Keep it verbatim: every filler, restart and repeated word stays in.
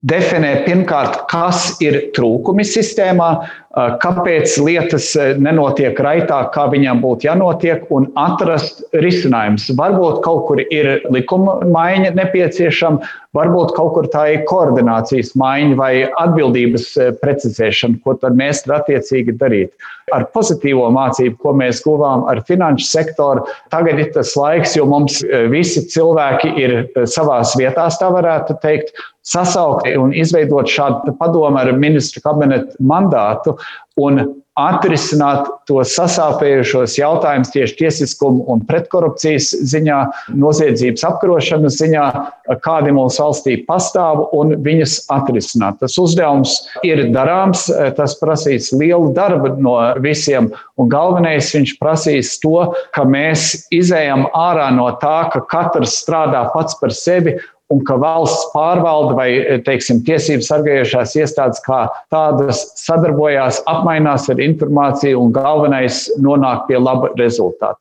definē pirmkārt, kas ir trūkumi sistēmā, kāpēc lietas nenotiek raitāk, kā viņām būtu jānotiek, un atrast risinājumus. Varbūt kaut kur ir likuma maiņa nepieciešama, varbūt kaut kur tā ir koordinācijas maiņa vai atbildības precizēšana, ko tad mēs tad attiecīgi darīt. Ar pozitīvo mācību, ko mēs guvām ar finanšu sektoru, tagad ir tas laiks, jo mums visi cilvēki ir savās vietās, tā varētu teikt, sasaukt un izveidot šādu padomu ar ministru kabinetu mandātu un atrisināt tos sasāpējušos jautājumus tieši tiesiskumu un pretkorupcijas ziņā, noziedzības apkarošanas ziņā, kādi mūsu valstī pastāv un viņas atrisināt. Tas uzdevums ir darāms, tas prasīs lielu darbu no visiem, un galvenais viņš prasīs to, ka mēs izējam ārā no tā, ka katrs strādā pats par sevi, un ka valsts pārvalde vai, teiksim, tiesības sargājošās iestādes kā tādas sadarbojās, apmainās ar informāciju un galvenais nonāk pie laba rezultāta.